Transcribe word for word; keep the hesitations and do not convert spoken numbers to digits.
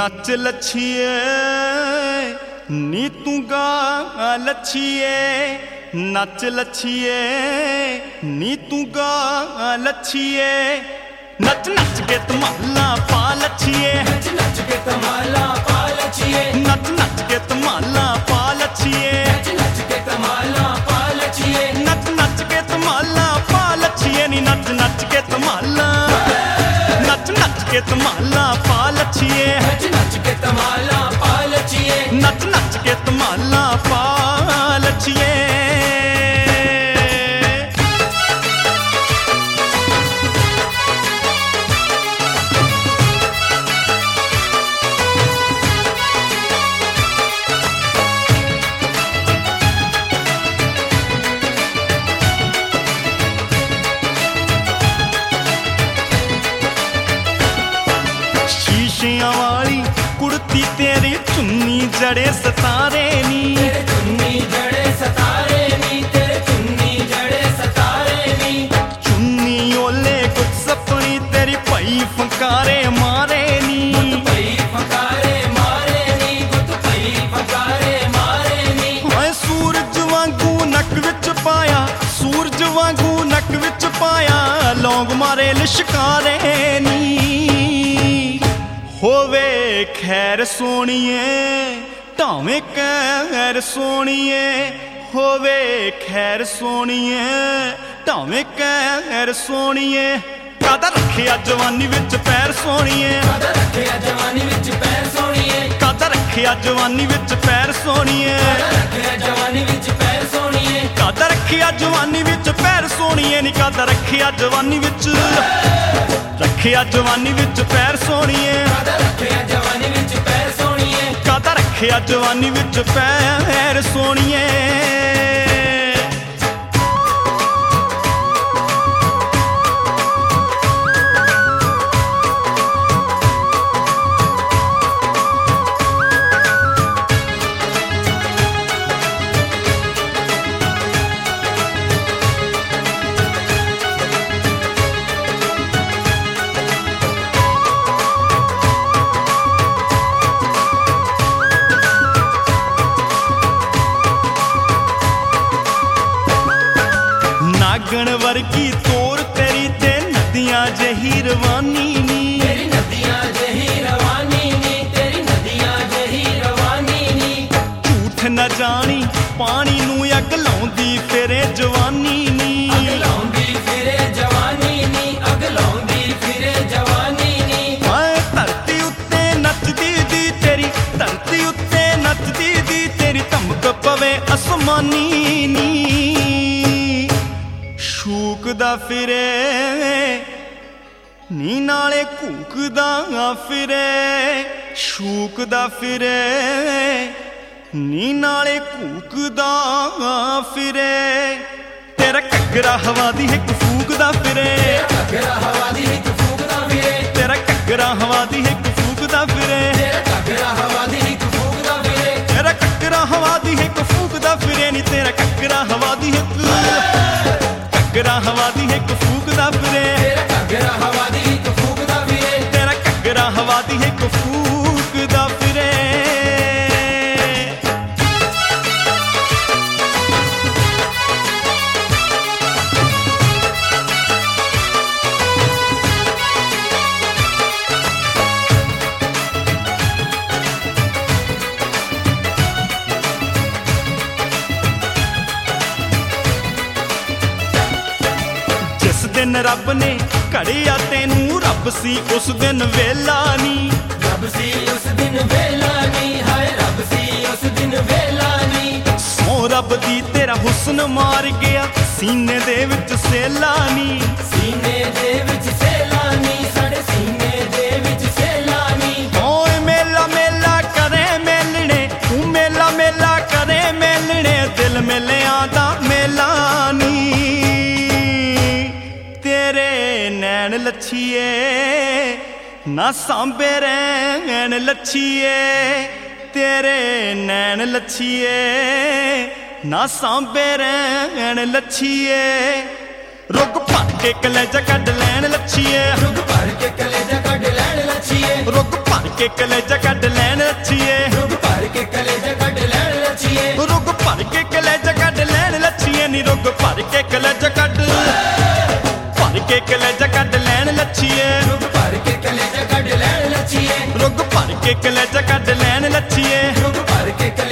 नच लच्छिए नी तू गा लच्छिए, नच लच्छिए नी तू गा लच्छिए, नच नच के धमाला पा लच्छिए, नच नच के धमाला पा लच्छिए, नच नच के धमाला पा लच्छिए, नच नच के धमाला पा लच्छिए, नच नच के धमाला पा लच्छिए नी, नच नच के धमाला, नच नच के धमाला पा लच्छिए, नच नच के धमाला पा लच्छिए, नच नच के धमाला पा लच्छिए। शीशियां वाली कुड़ती तेरी चुन्नी जड़े सतारे नी, तेरे चुन्नी जड़े सतारे नी, तेरे चुन्नी जड़े सतारे नी, चुन्नी ओले कुछ सपनी तेरी पई फंकारे मारे नी, पई फकारे मारे नी, गुत पई फकारे मारे नी, हाय सूरज वांगू नक विच पाया, सूरज वांगू नक विच पाया, लौंग मारे लिशकारे नी। होवे खैर सोनिए ढावे कैर सोनिए, होवे खैर सोनिए ढावे कैर सोनिए, कादा रखिया जवानी विच पैर सोनिए, कादा रखिया जवानी विच पैर सोनिए, कादा रखिया जवानी विच पैर सोनिए, कादा रखिया जवानी विच पैर सोनिए, कादा रखिया जवानी विच पैर सोनिए नी, कादा रखिया जवानी विच रखिया जवानी विच पैर सोनिए, कादा रखिया जवानी विच पैर सोनिए, कादा रखिया जवानी विच पैर सोनिए। नागण वर्गी तोर तेरी ते नदियां जही रवानी नी, तेरी नदियां जही रवानी नी, तेरी नदियां जही रवानी नी, झूठ न जानी पानी नू अग लाउंदी फिरे जवानी नी, अग लाउंदी फिरे जवानी नी, अग लाउंदी फिरे जवानी नी, हाय धरती उत्ते नचदी दी तेरी, धरती उत्ते नचदी दी तेरी, धमक पवे आसमानी नी, शूकदा फिरे नी नाले घूकदा फिरे, शूकदा फिरे नी नाले घूकदा फिरे, तेरा घग्गरा हवा दी हिक फूकदा फिरे, घग्गरा हवा दी हिक फूकदा फिरे, तेरा घग्गरा हवा दी हिक फूकदा फिरे, तेरा घग्गरा हवा दी हिक फूकदा फिरे, तेरा घग्गरा हवा दी हिक फूकदा फिरे नी, तेरा घग्गरा हवा दी हिक घग्गरा हवा दी हिक फूकदा फिरे, तेरा घग्गरा हवा दी हिक फूकदा फिरे, तेरा घग्गरा हवा दी हिक फूकदा फिरे। जिस दिन रब ने घड़िया तेनू रब सी उस दिन वेला नी, रब सी उस दिन वेला नी, हाय रब सी उस दिन वेला नी, सौ रब दी तेरा हुस्न मार गया सीने दे विच सेला नी, सीने दे विच सेला नी, साडे सीने दे विच सेला नी, ओए मेला मेला करे मेलने, तू मेला मेला करे मेलने, दिल मिलिया दा मेला नी, तेरे नैन लच्छिए ना सांबे रैन लच्छिए, तेरे नैन लच्छिए ना सांबे रैन लच्छिए, रुग भर के कलेजा कढ लैन लच्छिए, रुग भर के कलेजा कढ लैन लच्छिए, रुग भर ਕੇ ਕਲੇਜਾ ਕੱਢ ਲੈਣ ਲੱਛੀਏ ਰੁਗ ਭਰ ਕੇ ਕਲੇਜਾ ਕੱਢ ਲੈਣ ਲੱਛੀਏ ਰੁੱਗ ਭਰ ਕੇ ਕਲੇਜਾ ਕੱਢ ਲੈਣ ਲੱਛੀਏ ਨੀ ਰੁੱਗ ਭਰ ਕੇ ਕਲੇਜਾ ਕੱਢ ਭਰ ਕੇ ਕਲੇਜਾ ਕੱਢ ਲੈਣ ਲੱਛੀਏ ਰੁਗ ਭਰ ਕੇ ਕਲੇਜਾ ਕੱਢ ਲੈਣ ਲੱਛੀਏ ਰੁੱਗ ਭਰ ਕੇ ਕਲੇਜਾ ਕੱਢ ਲੈਣ ਲੱਛੀਏ ਰੁਗ ਭਰ ਕੇ